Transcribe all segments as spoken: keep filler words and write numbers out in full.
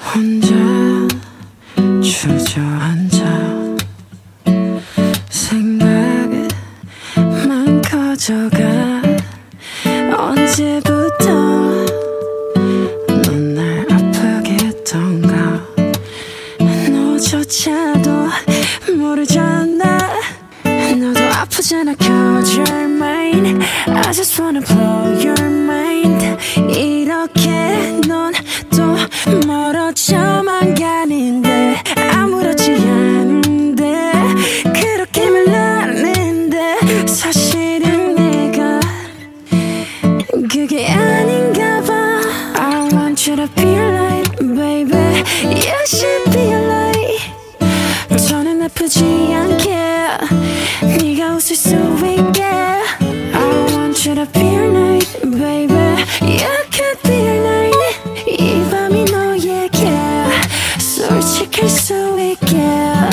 혼자 주저앉아 생각만 커져가. 언제부터 넌 날 아프게 했던가. 너조차도 모르잖아. 너도 아프잖아. Cause you're mine. I just wanna blow your mind. 이렇게 넌 또 멀어져만 가는데 아무렇지 않은데 그렇게 말하는데 사실은 내가 그게 아닌가 봐. I want you to be a light, baby. You should be a light. 저는 아프지 않게 네가 웃을 수 있게. I want you to be a night, baby. You could be a night. 이 밤이 너에게 솔직할 수 있게.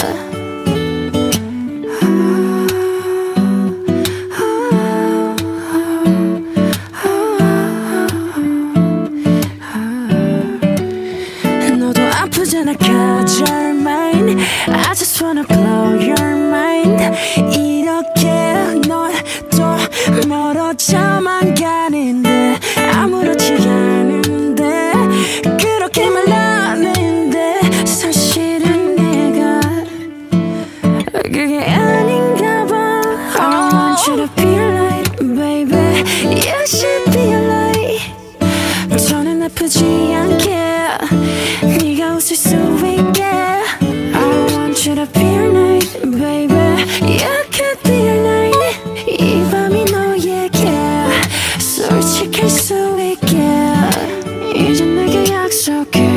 너도 아프잖아. Cause you're mine. I just wanna blow your mind. 이렇게 넌 또 멀어져만 가는데 아무렇지 않은데 그렇게 말하는데 사실은 내가 그게 아닌가 봐. I want you to be a light, baby. You should be a light. 저는 아프지 않게 네가 웃을 수 있게. I want you to be a night, baby. You could be a night. 이 밤이 너에게 솔직할 수 있게. 이제 내게 약속해.